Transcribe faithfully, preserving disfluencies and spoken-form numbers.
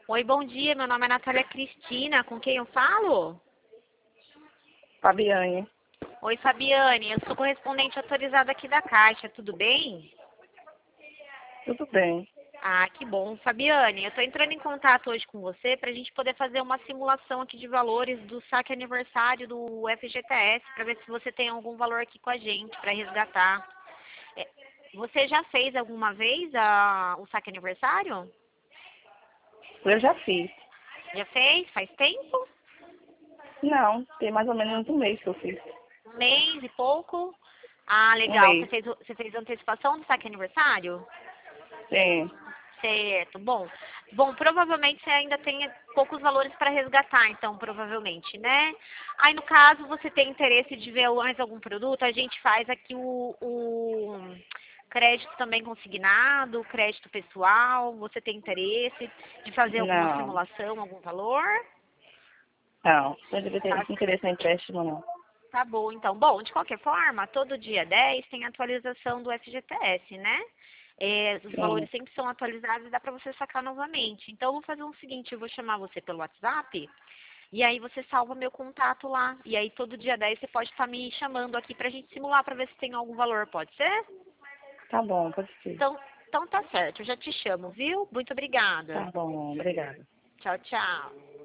Oi, bom dia. Meu nome é Natália Cristina. Com quem eu falo? Fabiane, Oi, Fabiane. Eu sou correspondente autorizada aqui da Caixa. Tudo bem? tudo bem? Ah, que bom. Fabiane, eu estou entrando em contato hoje com você para a gente poder fazer uma simulação aqui de valores do saque aniversário do F G T S, para ver se você tem algum valor aqui com a gente para resgatar. É, Você já fez alguma vez a- o saque aniversário? Eu já fiz. Já fez? Faz tempo? Não, tem mais ou menos um mês que eu fiz. Um mês e pouco? Ah, Um legal. Você mês. fez, o- você fez antecipação do saque aniversário? Sim. Certo. Bom, bom, provavelmente você ainda tem poucos valores para resgatar, então, provavelmente, né? Aí, no caso, você tem interesse de ver mais algum produto, a gente faz aqui o, o crédito também consignado, crédito pessoal. Você tem interesse de fazer alguma Não, simulação, algum valor? não. Não devia Tá, ter interesse em empréstimo, não. tá bom, então. Bom, de qualquer forma, todo dia dez tem atualização do F G T S, né? É, os Sim. valores sempre são atualizados e dá para você sacar novamente. Então, eu vou fazer o seguinte, eu vou chamar você pelo WhatsApp e aí você salva meu contato lá. E aí, todo dia dez você pode estar me chamando aqui para a gente simular para ver se tem algum valor, pode ser? Tá bom, pode ser. Então, então tá certo, eu já te chamo, viu? Muito obrigada. Tá bom, obrigada. Tchau, tchau.